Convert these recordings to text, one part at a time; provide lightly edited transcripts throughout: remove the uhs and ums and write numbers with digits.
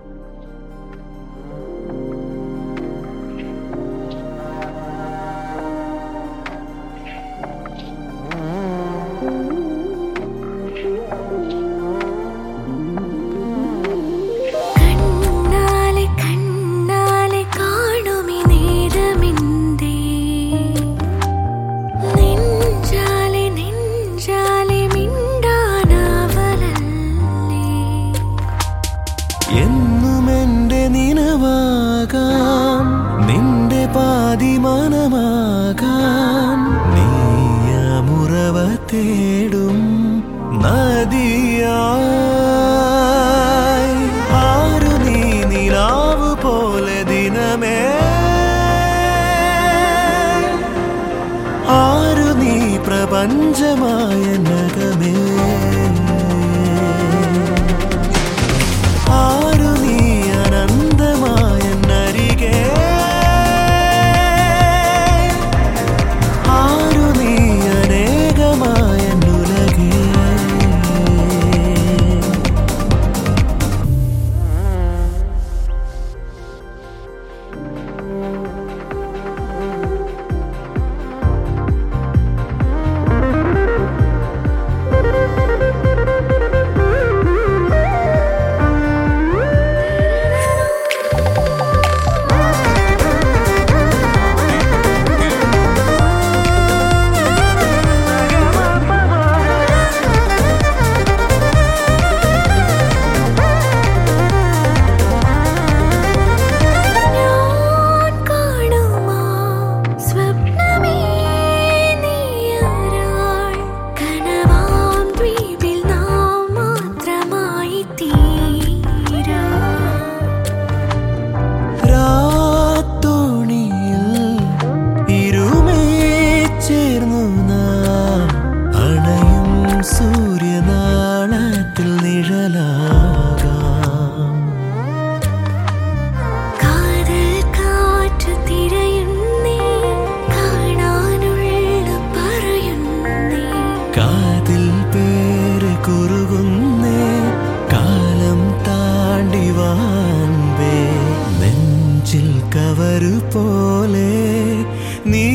നിന്റെ പാതിമാനമാകാൻ നീയമുറവ തേടും നദിയായി ആരു നീ നിലാവ് പോലെ ദിനമേ ആരു നീ പ്രപഞ്ചമായ നഗമേ ആരു നീ അനന്തമായ നരികെ ആരു നീ അനേകമായ നുലകേ സൂര്യനാളത്തിൽ നിഴലാകാം കാതൽ കാറ്റ് തിരയുന്നേ കാണാനുള്ള പറയുന്നേ കാതിൽ പേര് കുറുകുന്നേ കാലം താണ്ടി വാൻപേ നെഞ്ചിൽ കവരു പോലെ നീ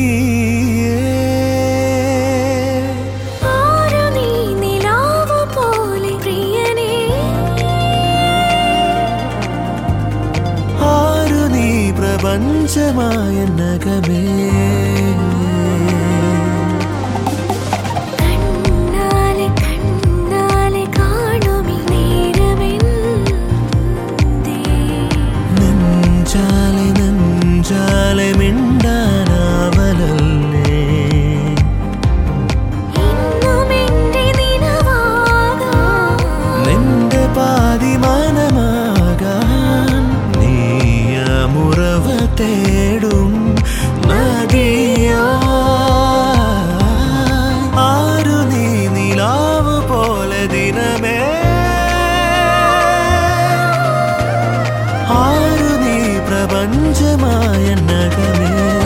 പ്രപഞ്ചമായ നഗമേ കണ്ണാലെ കണ്ണാലെ കാണുമി നേരമെന്തേ നെഞ്ചാലെ നെഞ്ചാലെ മിണ്ടാനാവലല്ലേ ഇന്നും എന്റെ നിലവാകാം നിന്റെ പാതിമാനമാകാൻ നീയമുറവ തേടും നദിയായി ആരു നീ നിലാവ് പോലെ ദിനമേ ആരു നീ പ്രപഞ്ചമായ നഗമേ